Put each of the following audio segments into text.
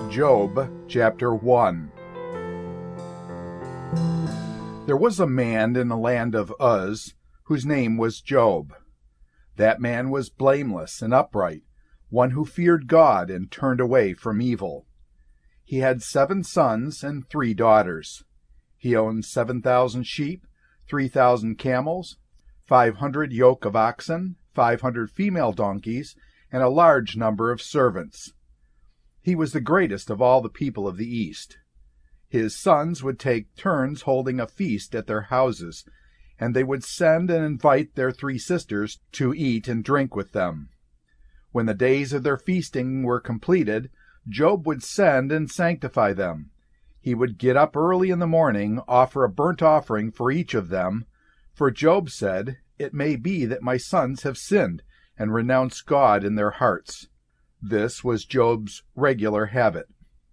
Job chapter 1. There was a man in the land of Uz, whose name was Job. That man was blameless and upright, one who feared God and turned away from evil. He had 7 sons and 3 daughters. He owned 7,000 sheep, 3,000 camels, 500 yoke of oxen, 500 female donkeys, and a large number of servants. He was the greatest of all the people of the East. His sons would take turns holding a feast at their houses, and they would send and invite their 3 sisters to eat and drink with them. When the days of their feasting were completed, Job would send and sanctify them. He would get up early in the morning, offer a burnt offering for each of them, for Job said, "It may be that my sons have sinned and renounced God in their hearts." This was Job's regular habit.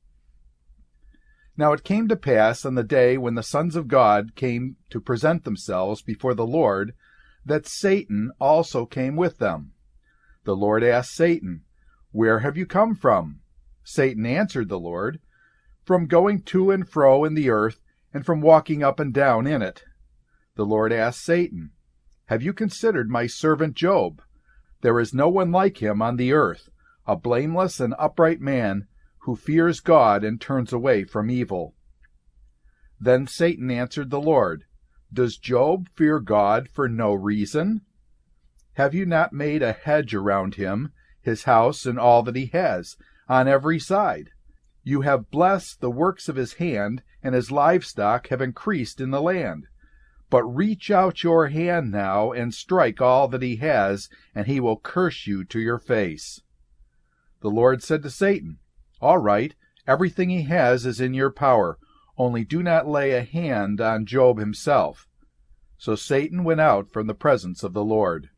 Now it came to pass on the day when the sons of God came to present themselves before the Lord, that Satan also came with them. The Lord asked Satan, "Where have you come from?" Satan answered the Lord, "From going to and fro in the earth, and from walking up and down in it." The Lord asked Satan, "Have you considered my servant Job? There is no one like him on the earth, a blameless and upright man, who fears God and turns away from evil." Then Satan answered the Lord, "Does Job fear God for no reason? Have you not made a hedge around him, his house and all that he has, on every side? You have blessed the works of his hand, and his livestock have increased in the land. But reach out your hand now and strike all that he has, and he will curse you to your face." The Lord said to Satan, "All right, everything he has is in your power, only do not lay a hand on Job himself." So Satan went out from the presence of the Lord.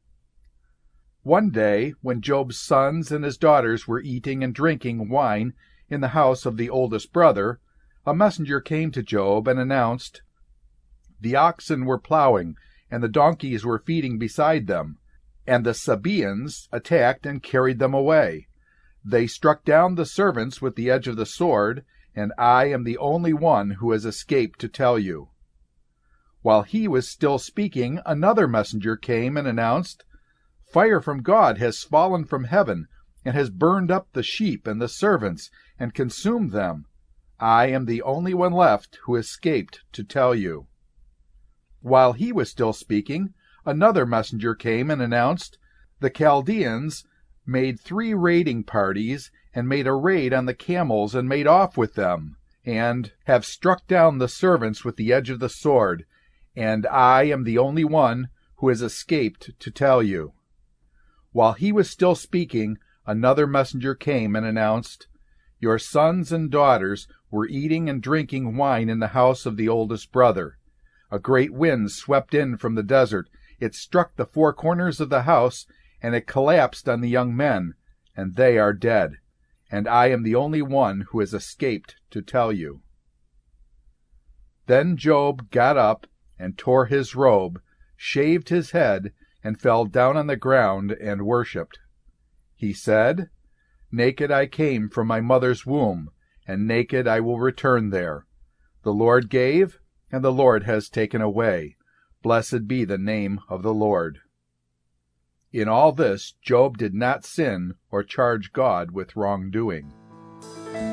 One day, when Job's sons and his daughters were eating and drinking wine in the house of the oldest brother, a messenger came to Job and announced, "The oxen were plowing, and the donkeys were feeding beside them, and the Sabaeans attacked and carried them away. They struck down the servants with the edge of the sword, and I am the only one who has escaped to tell you." While he was still speaking, another messenger came and announced, "Fire from God has fallen from heaven, and has burned up the sheep and the servants, and consumed them. I am the only one left who escaped to tell you." While he was still speaking, another messenger came and announced, "The Chaldeans made 3 raiding parties, and made a raid on the camels and made off with them, and have struck down the servants with the edge of the sword, and I am the only one who has escaped to tell you." While he was still speaking, another messenger came and announced, "Your sons and daughters were eating and drinking wine in the house of the oldest brother. A great wind swept in from the desert. It struck the 4 corners of the house, and it collapsed on the young men, and they are dead. And I am the only one who has escaped to tell you." Then Job got up and tore his robe, shaved his head, and fell down on the ground and worshipped. He said, "Naked I came from my mother's womb, and naked I will return there. The Lord gave, and the Lord has taken away. Blessed be the name of the Lord." In all this, Job did not sin or charge God with wrongdoing.